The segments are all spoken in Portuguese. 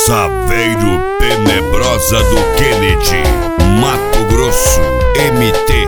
Saveiro Tenebrosa do Kennedy, Mato Grosso, MT.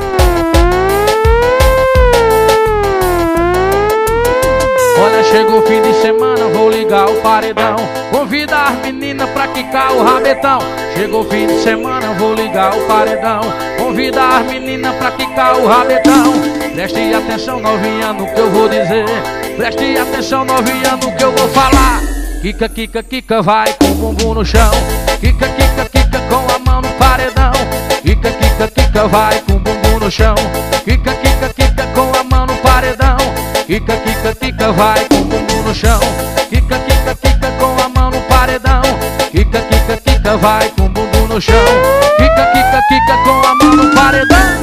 Olha, chegou o fim de semana, vou ligar o paredão. Convida as meninas pra quicar o rabetão. Chegou o fim de semana, vou ligar o paredão. Convida as meninas pra quicar o rabetão. Preste atenção, novinha, no que eu vou dizer. Preste atenção, novinha, no que eu vou falar. Quica, quica, quica, vai com o bumbum no chão. Quica, quica, quica, com a mão no paredão. Quica, quica, quica, vai com o bumbum no chão. Quica, quica, quica, com a mão no paredão. Quica, quica, quica, vai com o bumbum no chão. Quica, quica, quica, com a mão no paredão. Quica, quica, quica, vai com o bumbum no chão. Quica, quica, quica, com a mão no paredão.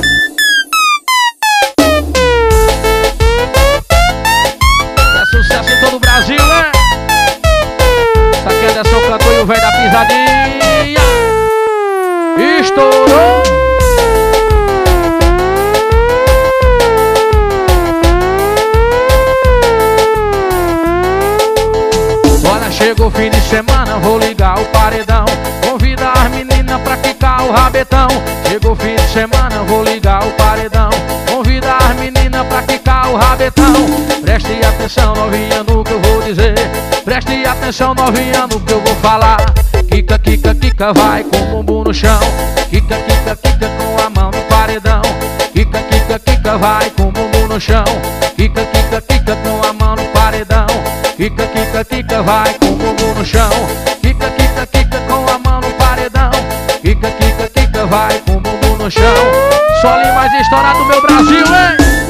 É sucesso em todo o Brasil, né? Isso aqui é Anderson Cantor e o velho da pisadinha. Estourou! Olha, chegou o fim de semana, vou ligar o paredão. Convida as meninas pra quicar o rabetão. Chegou o fim de semana, vou ligar o paredão. Convida as meninas pra quicar o rabetão. Preste atenção, novinha, no que eu vou dizer. Preste atenção, novinha, no que eu vou falar. Quica, quica, quica, vai com o bumbum no chão. Quica, quica, quica, com a mão no paredão. Quica, quica, quica, vai com o bumbum no chão. Quica, quica, quica, com a mão no paredão. Quica, quica, quica, vai com o bumbum no chão. Quica, quica, quica, com a mão no paredão. Quica, quica, quica, vai com o bumbum no chão. Solinho mais estourado do meu Brasil, hein?